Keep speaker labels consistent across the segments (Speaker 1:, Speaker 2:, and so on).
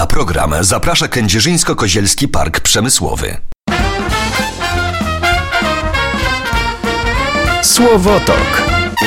Speaker 1: Na program zaprasza Kędzierzyńsko-Kozielski Park Przemysłowy. Słowotok.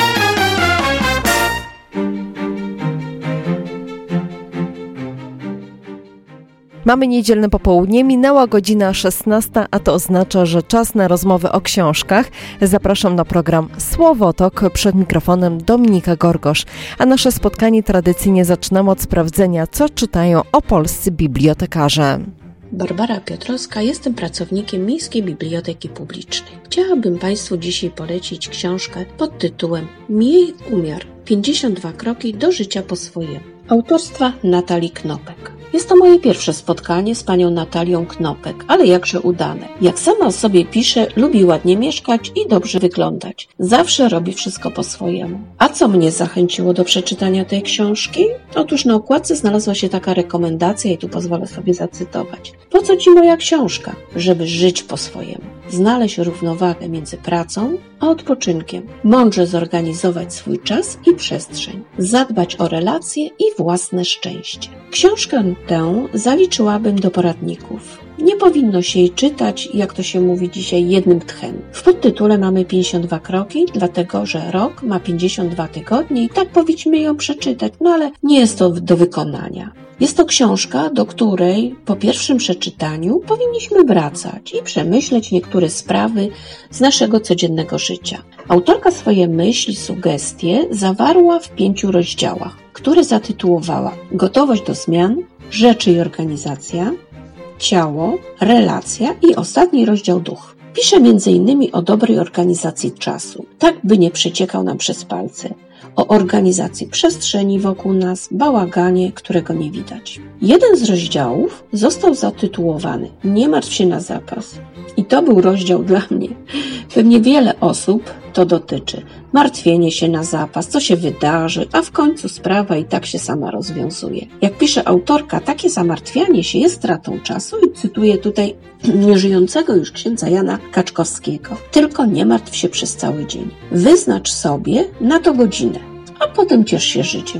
Speaker 2: Mamy niedzielne popołudnie, minęła godzina 16, a to oznacza, że czas na rozmowy o książkach. Zapraszam na program Słowotok, przed mikrofonem Dominika Gorgosz. A nasze spotkanie tradycyjnie zaczynamy od sprawdzenia, co czytają opolscy bibliotekarze.
Speaker 3: Barbara Piotrowska, jestem pracownikiem Miejskiej Biblioteki Publicznej. Chciałabym Państwu dzisiaj polecić książkę pod tytułem Miej umiar. 52 kroki do życia po swojemu. Autorstwa Natalii Knopek. Jest to moje pierwsze spotkanie z panią Natalią Knopek, ale jakże udane. Jak sama o sobie pisze, lubi ładnie mieszkać i dobrze wyglądać. Zawsze robi wszystko po swojemu. A co mnie zachęciło do przeczytania tej książki? Otóż na okładce znalazła się taka rekomendacja i tu pozwolę sobie zacytować. Po co ci moja książka? Żeby żyć po swojemu. Znaleźć równowagę między pracą a odpoczynkiem. Mądrze zorganizować swój czas i przestrzeń. Zadbać o relacje i własne szczęście. Książkę tę zaliczyłabym do poradników. Nie powinno się jej czytać, jak to się mówi dzisiaj, jednym tchem. W podtytule mamy 52 kroki, dlatego że rok ma 52 tygodnie i tak powinniśmy ją przeczytać, no ale nie jest to do wykonania. Jest to książka, do której po pierwszym przeczytaniu powinniśmy wracać i przemyśleć niektóre sprawy z naszego codziennego życia. Autorka swoje myśli, sugestie zawarła w 5 rozdziałach, które zatytułowała Gotowość do zmian, rzeczy i organizacja, ciało, relacja i ostatni rozdział duch. Pisze m.in. o dobrej organizacji czasu, tak by nie przeciekał nam przez palce, o organizacji przestrzeni wokół nas, bałaganie, którego nie widać. Jeden z rozdziałów został zatytułowany Nie martw się na zapas. I to był rozdział dla mnie. Pewnie wiele osób to dotyczy. Martwienie się na zapas, co się wydarzy, a w końcu sprawa i tak się sama rozwiązuje. Jak pisze autorka, takie zamartwianie się jest stratą czasu i cytuję tutaj nieżyjącego już księdza Jana Kaczkowskiego. Tylko nie martw się przez cały dzień. Wyznacz sobie na to godzinę, a potem ciesz się życiem.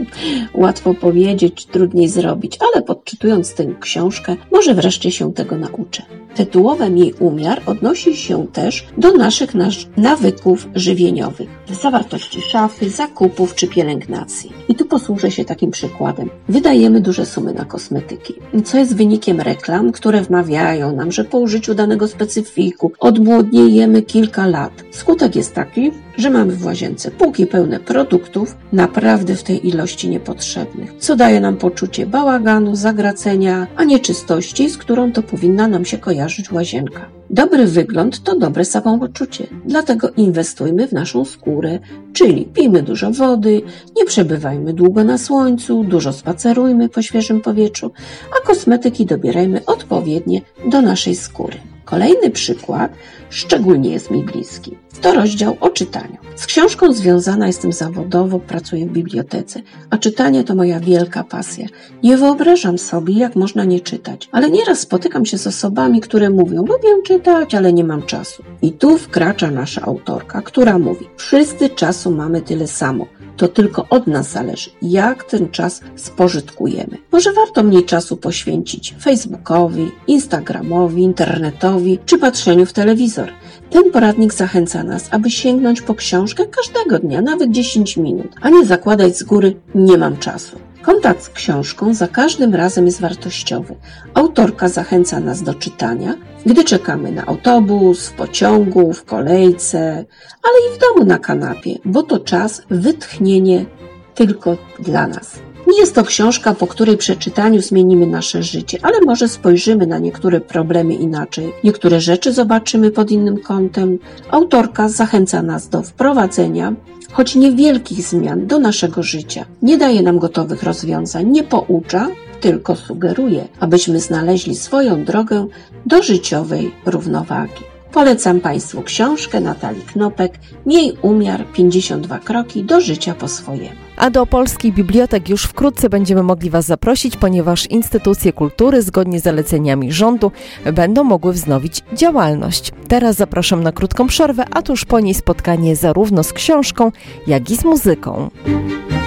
Speaker 3: Łatwo powiedzieć, trudniej zrobić, ale podczytując tę książkę, może wreszcie się tego nauczę. Tytułowem jej umiar odnosi się też do naszych nawyków żywieniowych, zawartości szafy, zakupów czy pielęgnacji. I tu posłużę się takim przykładem. Wydajemy duże sumy na kosmetyki, co jest wynikiem reklam, które wmawiają nam, że po użyciu danego specyfiku odmłodniejemy kilka lat. Skutek jest taki, że mamy w łazience półki pełne produktów naprawdę w tej ilości niepotrzebnych, co daje nam poczucie bałaganu, zagracenia, a nieczystości, z którą to powinna nam się kojarzyć łazienka. Dobry wygląd to dobre samopoczucie, dlatego inwestujmy w naszą skórę, czyli pijmy dużo wody, nie przebywajmy długo na słońcu, dużo spacerujmy po świeżym powietrzu, a kosmetyki dobierajmy odpowiednie do naszej skóry. Kolejny przykład szczególnie jest mi bliski. To rozdział o czytaniu. Z książką związana jestem zawodowo, pracuję w bibliotece, a czytanie to moja wielka pasja. Nie wyobrażam sobie, jak można nie czytać, ale nieraz spotykam się z osobami, które mówią, lubię czytać, ale nie mam czasu. I tu wkracza nasza autorka, która mówi, wszyscy czasu mamy tyle samo. To tylko od nas zależy, jak ten czas spożytkujemy. Może warto mniej czasu poświęcić Facebookowi, Instagramowi, internetowi czy patrzeniu w telewizor. Ten poradnik zachęca nas, aby sięgnąć po książkę każdego dnia, nawet 10 minut, a nie zakładać z góry nie mam czasu. Kontakt z książką za każdym razem jest wartościowy. Autorka zachęca nas do czytania, gdy czekamy na autobus, w pociągu, w kolejce, ale i w domu na kanapie, bo to czas wytchnienie tylko dla nas. Nie jest to książka, po której przeczytaniu zmienimy nasze życie, ale może spojrzymy na niektóre problemy inaczej, niektóre rzeczy zobaczymy pod innym kątem. Autorka zachęca nas do wprowadzenia choć niewielkich zmian do naszego życia. Nie daje nam gotowych rozwiązań, nie poucza, tylko sugeruje, abyśmy znaleźli swoją drogę do życiowej równowagi. Polecam Państwu książkę Natalii Knopek Miej umiar, 52 kroki do życia po swojemu.
Speaker 2: A do polskich bibliotek już wkrótce będziemy mogli Was zaprosić, ponieważ instytucje kultury zgodnie z zaleceniami rządu będą mogły wznowić działalność. Teraz zapraszam na krótką przerwę, a tuż po niej spotkanie zarówno z książką, jak i z muzyką.